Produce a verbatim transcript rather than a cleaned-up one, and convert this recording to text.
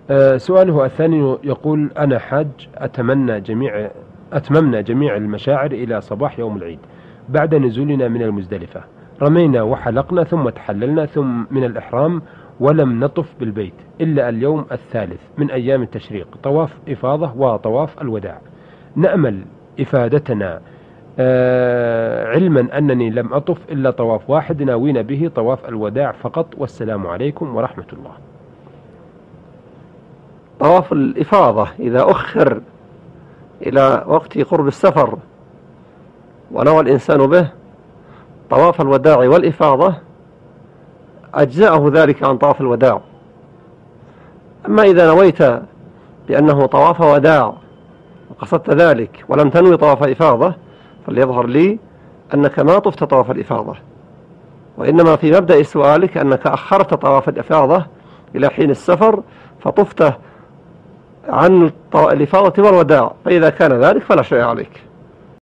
آه، سؤاله الثاني يقول: أنا حاج أتمنى جميع أتممنا جميع المشاعر إلى صباح يوم العيد. بعد نزولنا من المزدلفة رمينا وحلقنا ثم تحللنا ثم من الإحرام، ولم نطف بالبيت إلا اليوم الثالث من أيام التشريق، طواف إفاضة وطواف الوداع. نأمل إفادتنا، آه علما أنني لم أطف إلا طواف واحد ناوين به طواف الوداع فقط، والسلام عليكم ورحمة الله. طواف الإفاضة إذا أخر إلى وقت قرب السفر ونوى الإنسان به طواف الوداع والإفاضة أجزأه ذلك عن طواف الوداع. أما إذا نويت بأنه طواف وداع وقصدت ذلك ولم تنوي طواف إفاضة، فليظهر لي أنك ما طفت طواف الإفاضة، وإنما في مبدأ سؤالك أنك أخرت طواف الإفاضة إلى حين السفر فطفت عن الإفاضة والوداع، فإذا كان ذلك فلا شيء عليك.